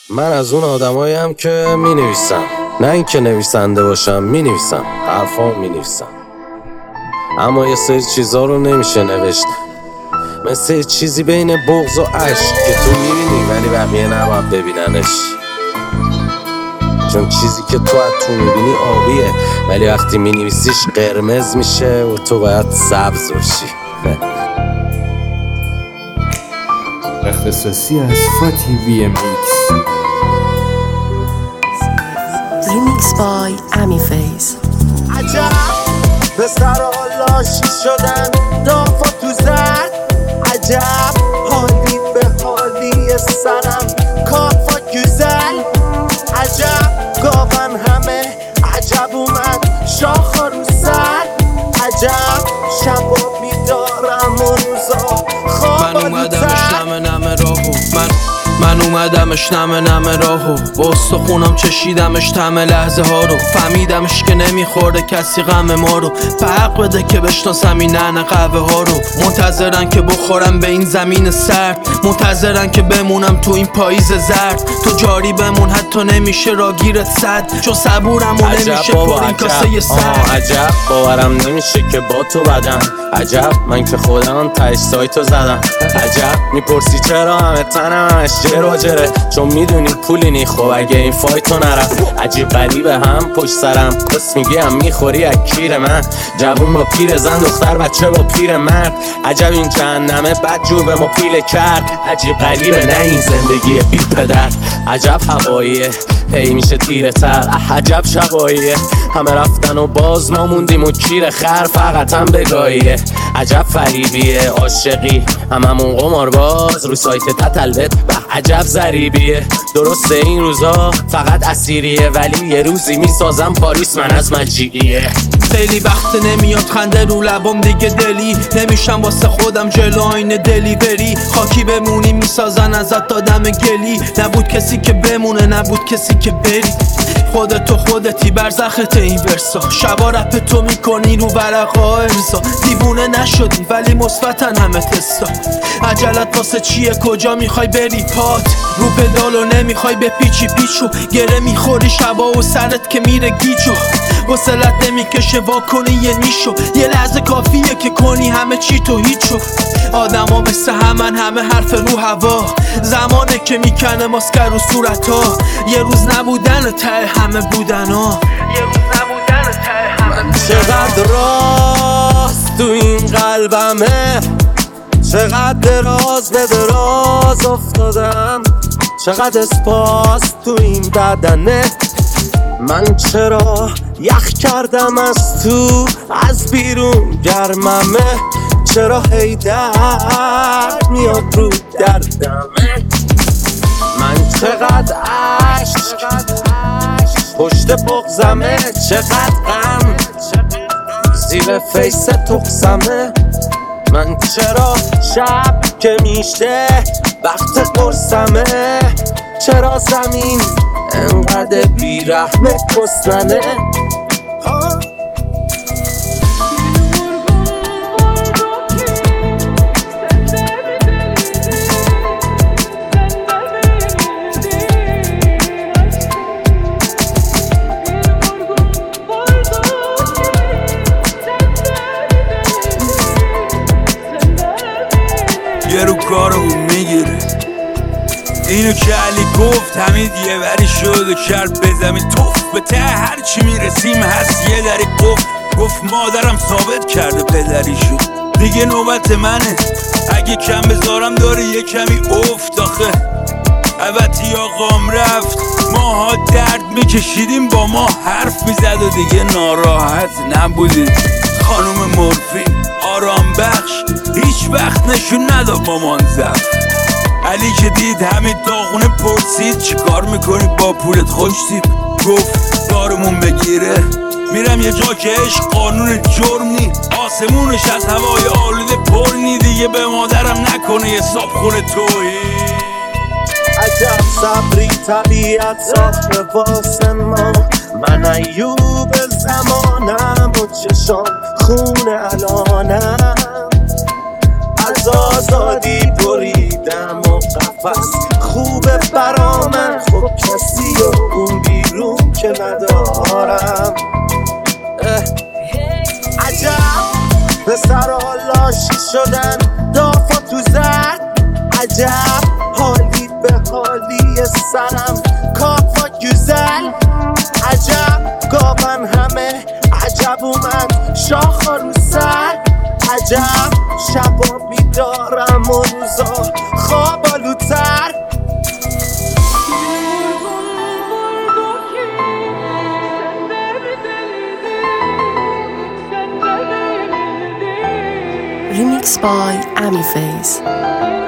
من از اون آدماییم که می نویسم، نه اینکه نویسنده باشم. می نویسم، حرفا می نویسم، اما یه سری چیزا رو نمیشه نوشت، مثل چیزی بین بغض و عشق که تو میبینی ولی بقیه نباید ببیننش. چون چیزی که تو از تو میبینی آبیه ولی وقتی مینویسیش قرمز میشه و تو باید سبز باشی. اختصاصی از فاتی وی میکس. Remix by Amiface. عجب پسرها لاشی شدن دافا تو زد. عجب حالی به حالی سرم کافا گزل. عجب گاون همه عجب اومد شاخا رو سر. عجب شبا بیدارم و روزا خوابا اومدمش نمه راهو من اومدمش نمه راهو با استخونم چشیدمش تم لحظه ها رو. فهمیدمش که نمیخورده کسی غم ما رو. به حق بده که بشناسم این نعن قهوه ها رو. منتظرن که بخورم به این زمین سرد، منتظرن که بمونم تو این پاییز زرد. تو جاری بمون حتی نمیشه راگیرت صد، چون صبورم و نمیشه پر این کاسه سرد. عجب باورم نمیشه که با تو بدم. عجب من که خودم تایش سایتو زدم. عجب میپرسی چرا همه تنم همش جره، چون میدونی پولی نی. خب اگه این فایتو نرفت عجیب غریبه هم پشت سرم پس میگی هم میخوری از کیر من. جوون با پیر زن، دختر بچه با پیر مرد. عجب این جهنمه بد جور به ما پیله کرد. عجیب غریبه نه این زندگی بی پدر. عجب هواییه هی میشه تیره تر. عجب شباییه همه رفتن و باز ما موندیم و کیر خر فقط هم بگاهیه. عجب فریبیه عاشقی هممون قمارباز رو سایت تتلبت. عجب ضریبیه درسته این روزا فقط اسیریه، ولی یه روزی میسازم پاریس من از مجیعیه. خیلی وقت نمیاد خنده رو لبام دیگه دلی نمیشم واسه خودم جلو آینه دلیوری. خاکی بمونی میسازن ازت آدم گلی. نبود کسی که بمونه نبود کسی که بری. خودتی برزخت این ورسا. شبا رپ تو میکنی رو ورقا ارزا. دیوونه نشدی ولی مثبتن همه تستا. عجلت واسه چیه کجا میخوای بری پات؟ رو پدالو نمیخوای به پیچی پیچو. گره میخوری شبا و سرت که میره گیجو. وصلت نمیکشه واکنی یه نیشو. یه لحظه کافیه که کنی همه چی تو هیچو. آدم ها مثل همه حرف رو هوا. زمانه که میکنه ماسکر رو صورت ها. یه روز نبودن ته همه بودن ها. من چقدر راست تو این قلبمه، چقدر دراز به دراز افتادم، چقدر اسپاس تو این بدنه. من چرا یخ کردم از تو از بیرون گرممه، چرا هی درد میاد رو دردمه. من چقدر عشق پشت بغزمه، چقدر غم زیر فیس تقسمه. من چرا شب که میشه وقت قرصمه، چرا زمین انقدر بیرحمه کسننه. یه رو کارمون میگیره اینو که علی گفت حمید یه وری شد و کرد به زمین توف. به ته هر چی میرسیم هست یه دری گفت مادرم ثابت کرده پدریشو. دیگه نوبت منه اگه کم بذارم داره یه کمی افت. آخه البته آقام رفت ماها درد میکشیدیم با ما حرف میزد و دیگه ناراحت نبودید. خانوم مورفین آرام بخش هیچ وقت نشون نداد مامان زفت. علی که دید همین داغونه پرسید چی کار میکنی با پولت خوشتیب. گفت دارمون بگیره میرم یه جا که عشق قانون جرم نی. آسمونش از هوای آلوده پر نی. دیگه به مادرم نکنه یه صابخونه تویی. عجب صبری طبیعت ساخته واسه ما. من ایوب زمانم و چشام خون الانم. از آزادی بریدم و قفس خوبه برا من. خب پسرها لاشی شدن دافا تو زرد عجب حالی به حالی سرم کافا گوزل عجب گاون همه عجب اومد شاخا رو سر عجب شبا بیدارم و روزا خوابالوتر Remix by Amiface.